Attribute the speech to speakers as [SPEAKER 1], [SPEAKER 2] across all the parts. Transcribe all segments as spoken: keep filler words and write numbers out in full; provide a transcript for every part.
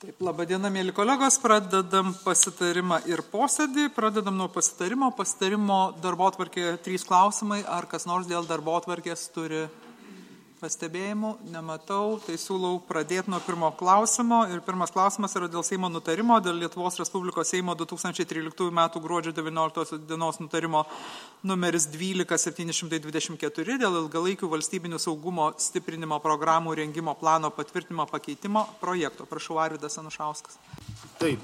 [SPEAKER 1] Taip, laba diena, mėly kolegos, pradedam pasitarimą ir posėdį, pradedam nuo pasitarimo. Pasitarimo darbotvarkėje trys klausimai, ar kas nors dėl darbotvarkės turi pastebėjimų, nematau, tai siūlau pradėti nuo pirmo klausimo. Ir pirmas klausimas yra dėl Seimo nutarimo, dėl Lietuvos Respublikos Seimo du tūkstančiai tryliktųjų metų gruodžio devynioliktosios dienos nutarimo numeris dvylika septyni šimtai dvidešimt keturi dėl ilgalaikių valstybinių saugumo stiprinimo programų rengimo plano patvirtinimo pakeitimo projekto. Prašau, Arvydas Anušauskas.
[SPEAKER 2] Taip,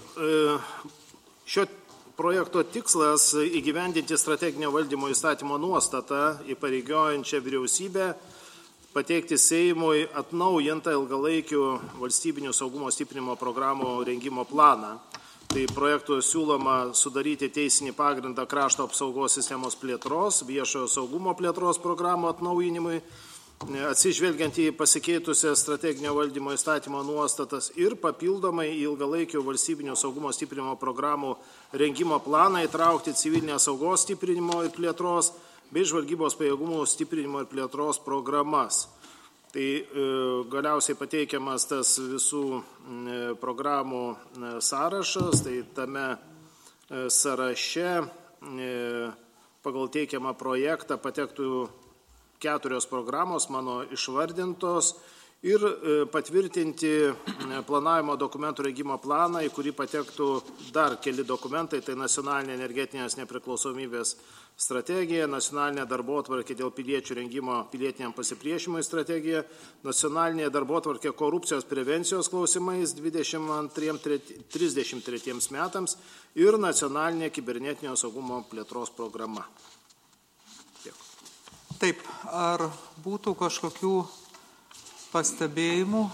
[SPEAKER 2] šio projekto tikslas įgyvendinti strateginio valdymo įstatymo nuostatą įpareigojančią vyriausybę pateikti Seimui atnaujintą ilgalaikių valstybinių saugumo stiprinimo programų rengimo planą. Tai projektu siūloma sudaryti teisinį pagrindą krašto apsaugos sistemos plėtros, viešojo saugumo plėtros programų atnaujinimui, atsižvelgiant į pasikeitusią strateginio valdymo įstatymo nuostatas ir papildomai į ilgalaikių valstybinių saugumo stiprinimo programų rengimo planą įtraukti civilinės saugos stiprinimo ir plėtros bei žvalgybos pajėgumų stiprinimo ir plėtros programas. Tai e, galiausiai pateikiamas tas visų e, programų e, sąrašas, tai tame e, sąraše e, pagal teikiamą projektą patektų keturios programos mano išvardintos ir e, patvirtinti e, planavimo dokumentų rengimo planą, į kurį patektų dar keli dokumentai, tai nacionalinė energetinės nepriklausomybės strategija, nacionalinė darbotvarkė dėl piliečių rengimo pilietiniam pasipriešimui strategija, nacionalinė darbotvarkė korupcijos prevencijos klausimais dvidešimt antriems trisdešimt tretiems metams ir nacionalinė kibernetinio saugumo plėtros programa. Tiek.
[SPEAKER 1] Taip, ar būtų kažkokių pastebėjimų?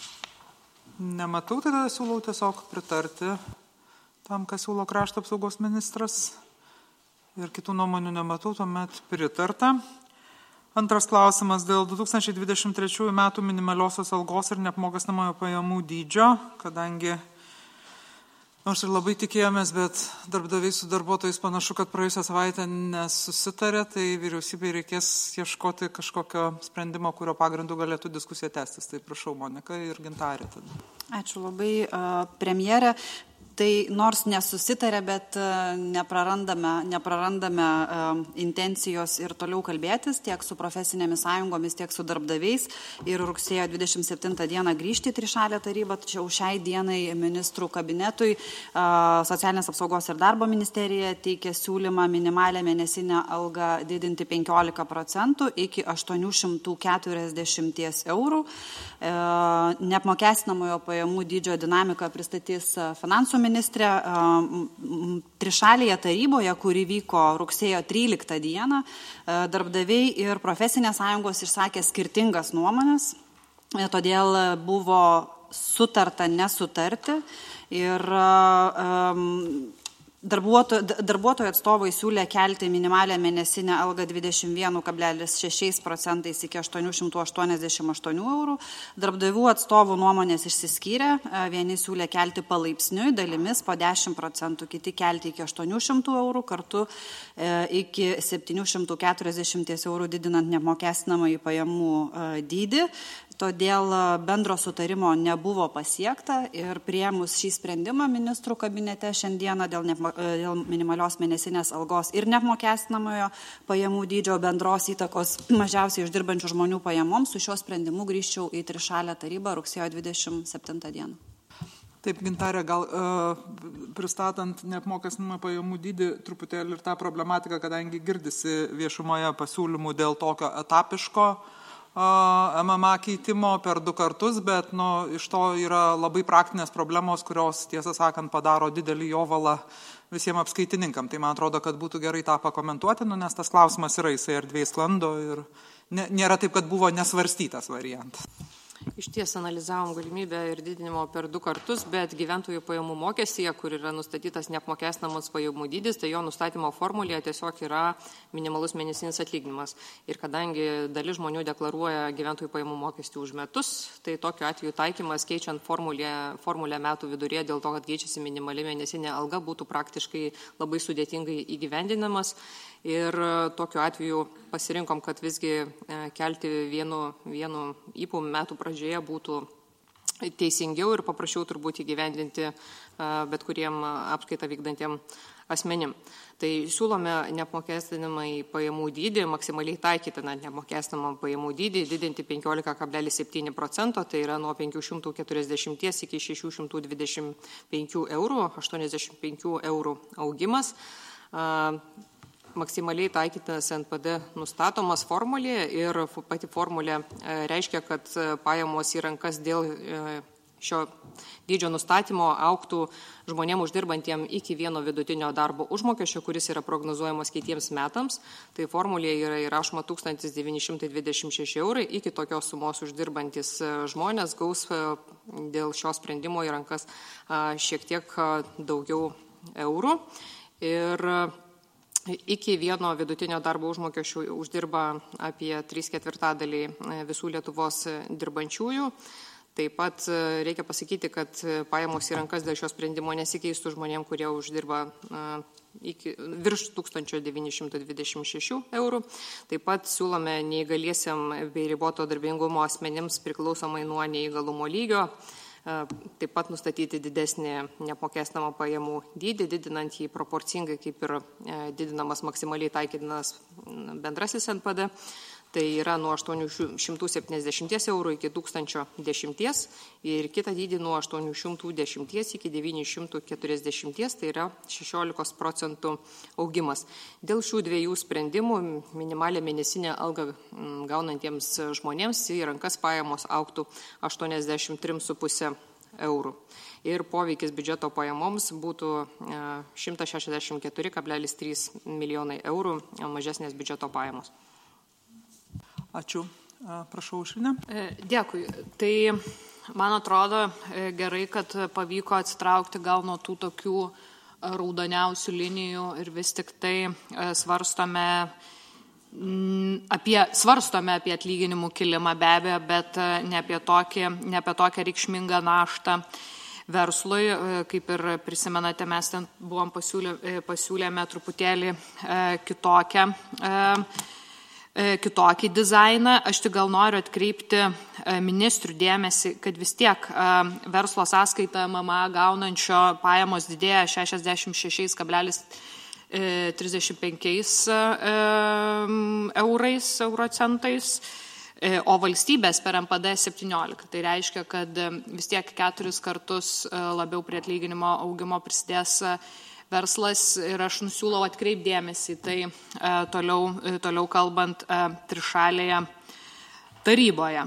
[SPEAKER 1] Nematau, tada siūlau tiesiog pritarti tam, ką siūlo krašto apsaugos ministras. Ir kitų nuomonių nematau, tuomet pritarta. Antras klausimas dėl du tūkstančiai dvidešimt trečiųjų metų minimaliosios algos ir neapmokestinamojo pajamų dydžio, kadangi nors ir labai tikėjomės, bet darbdaviai su darbuotojais panašu, kad praėjusią savaitę nesusitarė, tai vyriausybei reikės ieškoti kažkokio sprendimo, kurio pagrindų galėtų diskusija tęstis. Tai prašau, Monika ir Gintarė tada.
[SPEAKER 3] Ačiū labai, premjerė. Tai nors nesusitarė, bet neprarandame, neprarandame intencijos ir toliau kalbėtis tiek su profesinėmis sąjungomis, tiek su darbdaviais ir rugsėjo dvidešimt septintą dieną grįžti į trišalę tarybą, tačiau šiai dienai ministrų kabinetui Socialinės apsaugos ir darbo ministerija teikia siūlymą minimalę mėnesinę algą didinti penkiolika procentų iki aštuonių šimtų keturiasdešimties eurų. Neapmokestinamojo pajamų dydžio dinamiką pristatys finansų ministrė trišalėje taryboje, kuri vyko rugsėjo tryliktą dieną. Darbdaviai ir profesinės sąjungos išsakė skirtingas nuomonės, todėl buvo sutarta nesutarti ir Darbuotojų, darbuotojų atstovai siūlė kelti minimalę mėnesinę algą dvidešimt vienas kablelis šeši procentais iki aštuonių šimtų aštuoniasdešimt aštuonių eurų. Darbdavių atstovų nuomonės išsiskyrė, vieni siūlė kelti palaipsniui dalimis po dešimt procentų, kiti kelti iki aštuonių šimtų eurų, kartu iki septynių šimtų keturiasdešimties eurų didinant neapmokestinamąjį pajamų dydį. Todėl bendro sutarimo nebuvo pasiekta ir priėmus šį sprendimą ministrų kabinete šiandieną dėl, neapmo, dėl minimalios mėnesinės algos ir neapmokestinamojo pajamų dydžio bendros įtakos mažiausiai uždirbančių žmonių pajamoms, su šiuo sprendimu grįžčiau į trišalę tarybą rugsėjo dvidešimt septintą dieną.
[SPEAKER 1] Taip, Gintarė, gal uh, pristatant neapmokestinamą pajamų dydį truputėlį ir tą problematiką, kadangi girdisi viešumoje pasiūlymų dėl tokio etapiško M M A keitimo per du kartus, bet nu, iš to yra labai praktinės problemos, kurios, tiesą sakant, padaro didelį jovalą visiems apskaitininkam. Tai man atrodo, kad būtų gerai tą pakomentuoti, nu, nes tas klausimas yra, jisai erdvėj sklando ir nėra taip, kad buvo nesvarstytas variantas.
[SPEAKER 4] Iš ties analizavom galimybę ir didinimo per du kartus, bet gyventojų pajamų mokestyje, kur yra nustatytas neapmokestinamas pajamų dydis, tai jo nustatymo formulėje tiesiog yra minimalus mėnesinis atlyginimas. Ir kadangi dalis žmonių deklaruoja gyventojų pajamų mokestį už metus, tai tokiu atveju taikymas keičiant formulę, formulę metų vidurėje dėl to, kad keičiasi minimali mėnesinė alga, būtų praktiškai labai sudėtingai įgyvendinamas. Ir tokiu atveju pasirinkom, kad visgi kelti vienu, vienu įpų metų pradžioje būtų teisingiau ir paprašiau turbūt įgyvendinti bet kuriem apskaitą vykdantiem asmenim. Tai siūlome neapmokestinamai pajamų dydį, maksimaliai taikytiną neapmokestinamą pajamų dydį didinti penkiolika kablelis septyni procento, tai yra nuo penkių šimtų keturiasdešimt iki šešių šimtų dvidešimt penkių eurų, aštuoniasdešimt penkių eurų augimas. Maksimaliai taikytinas N P D nustatomas formulėje ir pati formulė reiškia, kad pajamos į rankas dėl šio dydžio nustatymo augtų žmonėm uždirbantiem iki vieno vidutinio darbo užmokesčio, kuris yra prognozuojamas kitiems metams. Tai formulėje yra įrašoma tūkstantis devyni šimtai dvidešimt šeši eurai, iki tokios sumos uždirbantis žmonės gaus dėl šio sprendimo į rankas šiek tiek daugiau eurų. Ir iki vieno vidutinio darbo užmokesčių uždirba apie trys ketvirtadaliai visų Lietuvos dirbančiųjų. Taip pat reikia pasakyti, kad pajamos į rankas dėl šio sprendimo nesikeistų žmonėm, kurie uždirba iki, virš tūkstantis devyni šimtai dvidešimt šešių eurų. Taip pat siūlome neįgaliesiam bei riboto darbingumo asmenims priklausomai nuo neįgalumo lygio taip pat nustatyti didesnį neapmokestinamą pajamų dydį, didinant jį proporcingai, kaip ir didinamas maksimaliai taikytinas bendrasis N P D. Tai yra nuo aštuonių šimtų septyniasdešimt eurų iki tūkstančio dešimties ir kitą dydį nuo aštuonių šimtų dešimt iki devynių šimtų keturiasdešimt, tai yra šešiolika procentų augimas. Dėl šių dviejų sprendimų minimalę mėnesinę algą gaunantiems žmonėms į rankas pajamos augtų aštuoniasdešimt tris su puse eurų. Ir poveikis biudžeto pajamoms būtų šimtas šešiasdešimt keturi kablelis trys milijonai eurų mažesnės biudžeto pajamos.
[SPEAKER 1] Ačiū. Prašau, Aušrinė.
[SPEAKER 5] Dėkui. Tai, man atrodo, gerai, kad pavyko atsitraukti gal nuo tų tokių raudoniausių linijų ir vis tik tai svarstome apie, svarstome apie atlyginimų kilimą be abejo, bet ne apie, tokį, ne apie tokią reikšmingą naštą verslui. Kaip ir prisimenate, mes ten buvom pasiūlė, pasiūlėme truputėlį kitokią kitokį dizainą. Aš tik gal noriu atkreipti ministrų dėmesį, kad vis tiek verslo sąskaita M M A gaunančio pajamos didėja šešiasdešimt šeši kablelis trisdešimt penki eurais, eurocentais, o valstybės per M P D septyniolika. Tai reiškia, kad vis tiek keturis kartus labiau prie atlyginimo augimo prisidės verslas ir aš nusiūlau atkreipdėmėsi tai e, toliau, e, toliau kalbant e, trišalėje taryboje.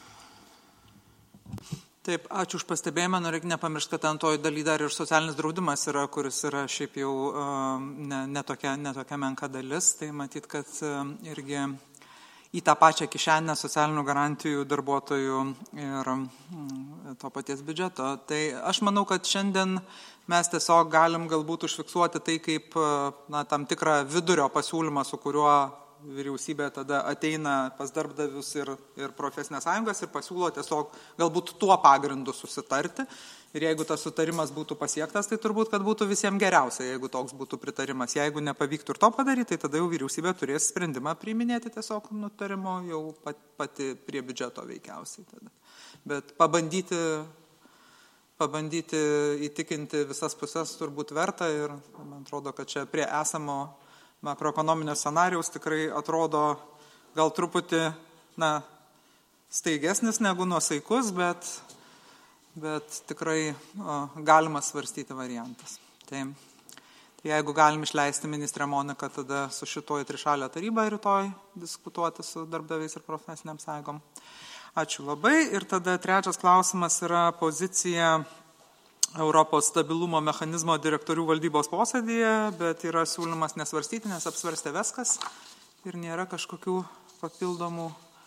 [SPEAKER 1] Taip, ačiū už pastebėjimą. Reikia nepamiršti, kad antoji daly dar ir socialinis draudimas yra, kuris yra šiaip jau ne, ne, tokia, ne tokia menka dalis. Tai matyt, kad irgi į tą pačią kišenę socialinių garantijų darbuotojų ir to paties biudžeto. Tai aš manau, kad šiandien mes tiesiog galim galbūt užfiksuoti tai kaip na, tam tikrą vidurio pasiūlymą, su kuriuo vyriausybė tada ateina pas darbdavius ir, ir profesinės sąjungas ir pasiūlo tiesiog galbūt tuo pagrindu susitarti. Ir jeigu tas sutarimas būtų pasiektas, tai turbūt, kad būtų visiems geriausia, jeigu toks būtų pritarimas. Jeigu nepavyktų ir to padaryti, tai tada jau vyriausybė turės sprendimą priiminėti tiesiog nutarimo jau pati prie biudžeto veikiausiai. Tada. Bet pabandyti, pabandyti įtikinti visas pusės turbūt verta ir man atrodo, kad čia prie esamo makroekonominio scenarijaus tikrai atrodo gal truputį na, staigesnis negu nuosaikus, bet bet tikrai o, galima svarstyti variantas. Tai, tai jeigu galim išleisti ministrę Moniką, tada su šitoj trišalė taryba rytoj diskutuoti su darbdaviais ir profesiniam sąjungom. Ačiū labai. Ir tada trečias klausimas yra pozicija Europos stabilumo mechanizmo direktorių valdybos posėdyje, bet yra siūlymas nesvarstyti, nes apsvarstė viskas ir nėra kažkokių papildomų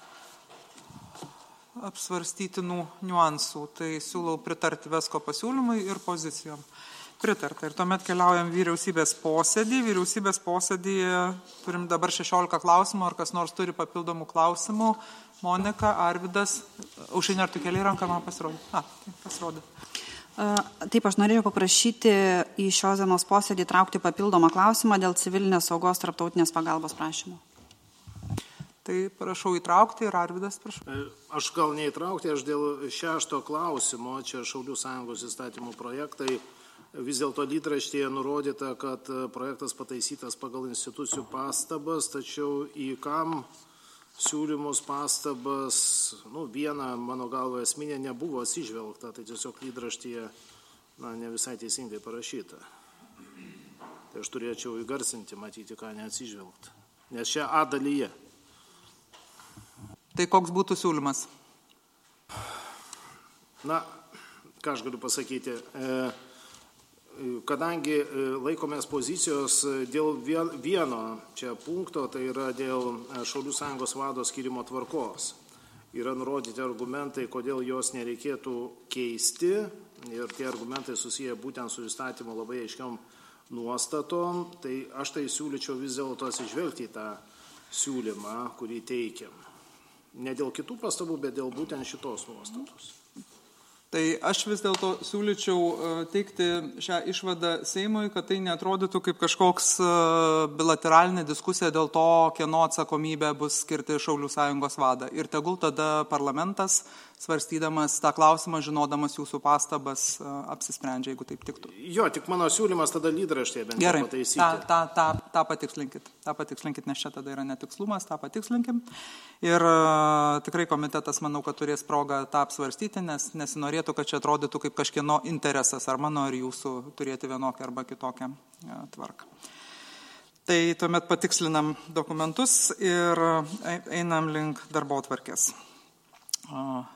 [SPEAKER 1] apsvarstytinų niuansų. Tai siūlau pritarti Vesko pasiūlymui ir pozicijom. Pritarta. Ir tuomet keliaujam vyriausybės posėdį. Vyriausybės posėdyje turim dabar šešiolika klausimų, ar kas nors turi papildomų klausimų. Monika, Arvidas, Aušrinė, ar tu keliai ranką, man pasirodė? A, tai pasirodė.
[SPEAKER 3] Taip, aš norėjau paprašyti į šios dienos posėdį traukti papildomą klausimą dėl civilinės saugos tarptautinės pagalbos prašymų.
[SPEAKER 1] Tai prašau įtraukti ir Arvydas, prašau.
[SPEAKER 2] Aš gal neįtraukti, aš dėl šešto klausimo, čia Šaulių sąjungos įstatymų projektai, vis dėlto lydraštyje nurodyta, kad projektas pataisytas pagal institucijų pastabas, tačiau į kam siūlymus pastabas, nu, viena, mano galva, esminė nebuvo atsižvelgta, tai tiesiog lydraštyje, na, ne visai teisingai parašyta. Tai aš turėčiau įgarsinti, matyti, ką neatsižvelgta. Nes čia A dalyje.
[SPEAKER 1] Tai koks būtų siūlymas?
[SPEAKER 2] Na, ką aš galiu pasakyti, kadangi laikomės pozicijos dėl vieno čia punkto, tai yra dėl Šaulių sąjungos vado skyrimo tvarkos. Yra nurodyti argumentai, kodėl jos nereikėtų keisti, ir tie argumentai susiję būtent su įstatymu labai aiškiom nuostatom, tai aš tai siūlyčiau vis dėlto atsižvelgti į tą siūlymą, kurį teikiam. Ne dėl kitų pastabų, bet dėl būtent šitos nuostatos.
[SPEAKER 1] Tai aš vis dėlto siūlyčiau teikti šią išvadą Seimui, kad tai neatrodytų kaip kažkoks bilateralinė diskusija dėl to, kieno atsakomybė bus skirti Šaulių sąjungos vadą. Ir tegul tada parlamentas, svarstydamas tą klausimą, žinodamas jūsų pastabas, apsisprendžia, jeigu taip tiktų.
[SPEAKER 2] Jo, tik mano siūlymas tada lydraštėje bent jau pataisyti.
[SPEAKER 1] Gerai, tą, tą, tą, tą patikslinkit. Tą patikslinkit, nes čia tada yra netikslumas, tą patikslinkim. Ir uh, tikrai komitetas, manau, kad turės progą tą apsvarstyti, nes nesinorėtų, kad čia atrodytų kaip kažkieno interesas, ar mano, ar jūsų, turėti vienokią arba kitokią uh, tvarką. Tai tuomet patikslinam dokumentus ir einam link darbotvarkės. Uh,